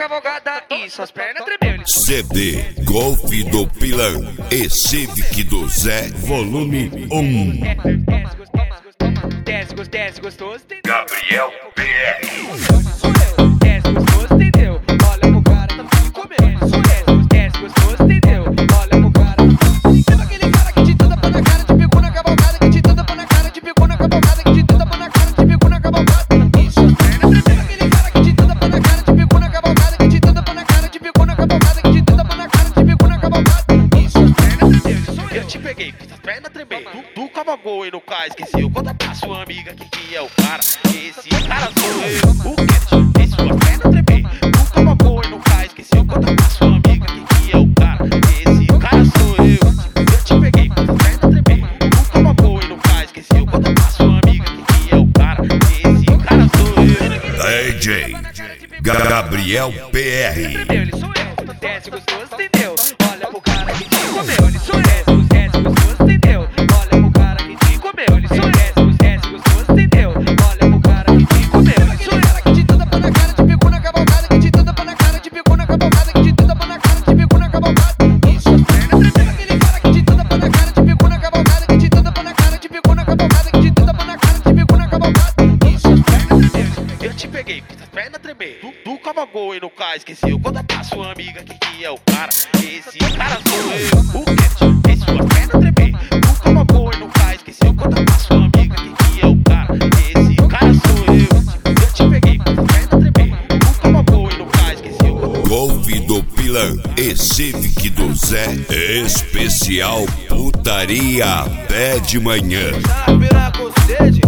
cavalgada e suas pernas tremeu. CD Golf do Pilão e Civic do Zé, volume 1. Desce gostoso, entendeu? Gabriel PR. Sou eu. Desce gostoso, entendeu? Olha pro cara, tá tudo comendo. Sou eu. Desce gostoso, entendeu? Olha pro cara, tá tudo comendo. Aquele cara que te tenta pôr na cara, te pegou na cavalgada, que te tenta pôr na cara, te pegou na cavalgada, que te tenta pôr na cara, te pegou na cavalgada. E suas pernas tremendo. Aquele cara que te tenta pôr na cara, te pegou na cavalgada, que te tenta pôr na cara, te pegou na cavalgada, que te tenta pôr na cara, te pegou na cavalgada. E suas pernas tremendo. Eu te peguei, fiz as pernas tremer. Tu cavalgou e no cais, esqueceu. Conta pra sua amiga que é o cara. Esse cara sou eu. O que fez sua perna tremer? Tu cavalgou e no cais, esqueceu. Conta pra sua amiga que é o cara. Esse cara sou eu. Eu te peguei, fiz as pernas tremer. Tu cavalgou e no cais, esqueceu. Conta pra sua amiga que é o cara. Esse cara sou eu. DJ Gabriel PR. Ele sou eu, desce gostoso, entendeu? Olha pro cara que te comeu, ele sou eu, desce gostoso, entendeu? Olha pro cara que te comeu, ele sou eu, desce gostoso, entendeu? Olha pro cara que te comeu, ele sou eu. Cara que te tenta pôr na cara, te pegou na cavalgada, que te tenta pôr na cara, te pegou na cavalgada, que te tenta pôr na cara, te pegou na cavalgada. E suas pernas tremendo. Aquele cara que te tenta pôr na cara, te pegou na cavalgada, que te tenta pôr na cara, te pegou na cavalgada, que te tenta pôr na cara, te pegou na cavalgada. E suas pernas tremendo. Eu te peguei, fiz as pernas tremer. Tu cavalgou e no cais, esqueceu. Conta pra sua amiga que é o cara. Esse cara sou eu. O que fez sua perna tremer? Tu cavalgou e no cais, esqueceu. Conta pra sua amiga que é o cara. Esse cara sou eu. Eu te peguei, fiz as pernas tremer. Tu cavalgou e no cais, esqueceu. Golf do Pilão e Civic do Zé, especial putaria pé de manhã. Já virar com sede,